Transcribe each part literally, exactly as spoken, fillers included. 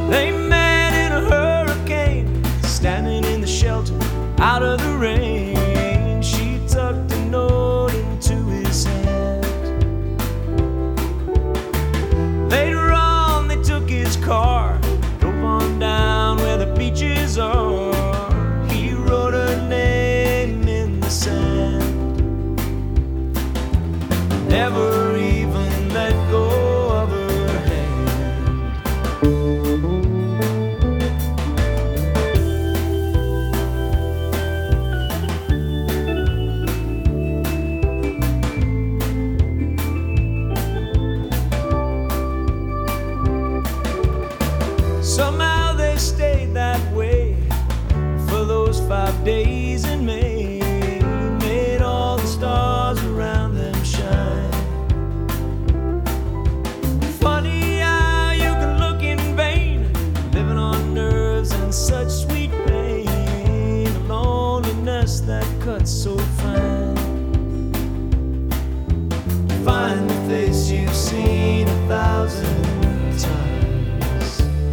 They met in a hurricane, standing in the shelter out of the rain. She tucked a note into his hand. Later on they took his car, drove on down where the beaches are. He wrote her name in the sand, never even let go of her hand. Somehow they stayed that way for those five days in May, made all the stars around them shine. Funny how you can look in vain, living on nerves and such sweet pain, a loneliness that cuts so fine. Find the face you've seen a thousand times.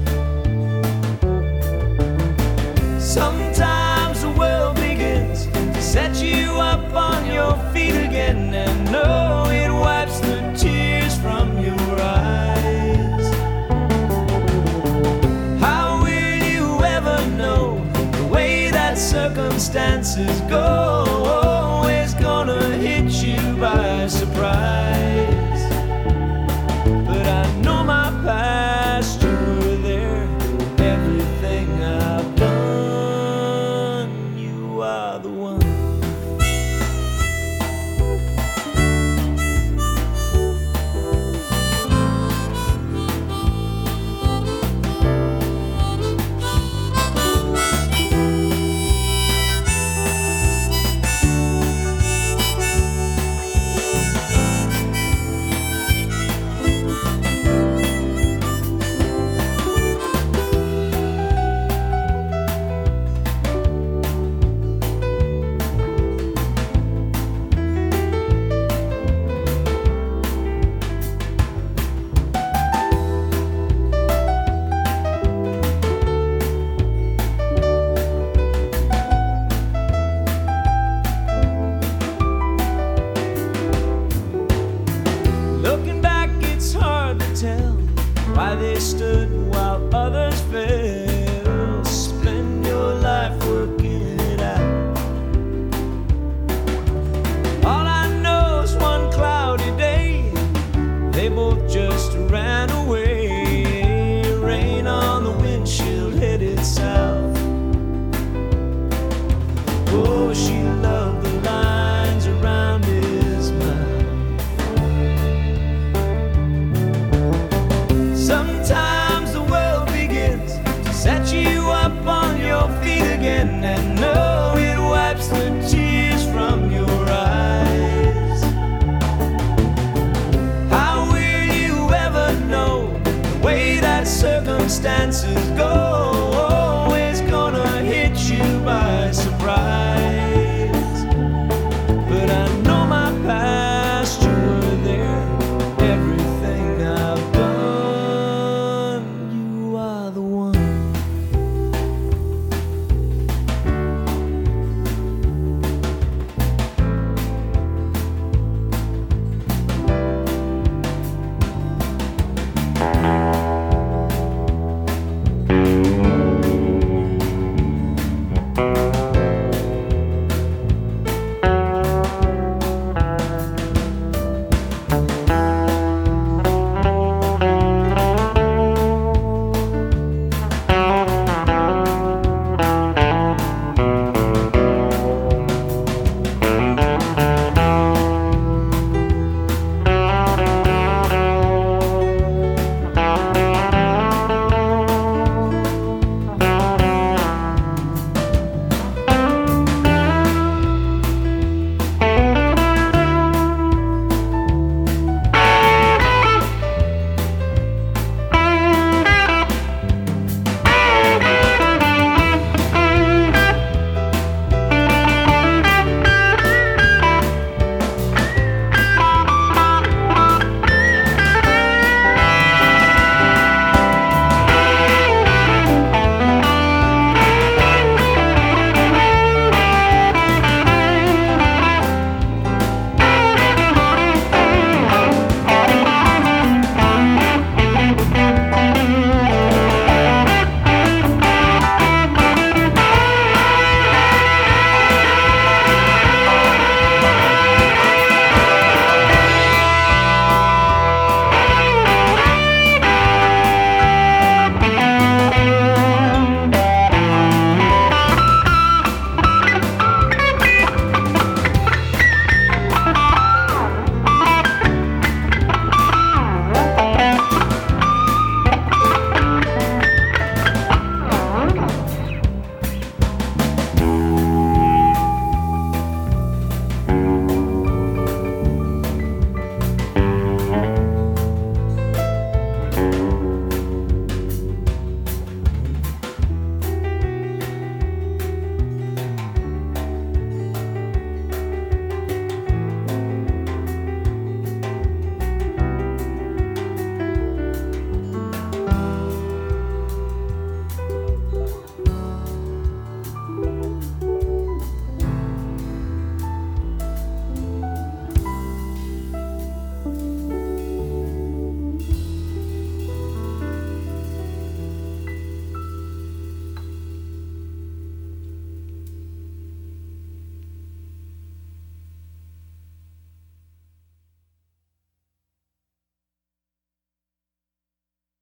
Sometimes the world begins to set you up on your feet again, and no, it wipes the tears from your eyes. How will you ever know the way that circumstances go? Always gonna hit you by surprise. But I know my past, you were there, everything I've done, you are the one. Looking back, it's hard to tell why they stood while others fell. Spend your life working it out. All I know is one cloudy day, they both just ran away. Rain on the windshield headed south. Oh, she loved the lines around his mouth. Sometimes the world begins to set you up on your feet again, and no, it wipes the tears from your eyes. How will you ever know the way that circumstances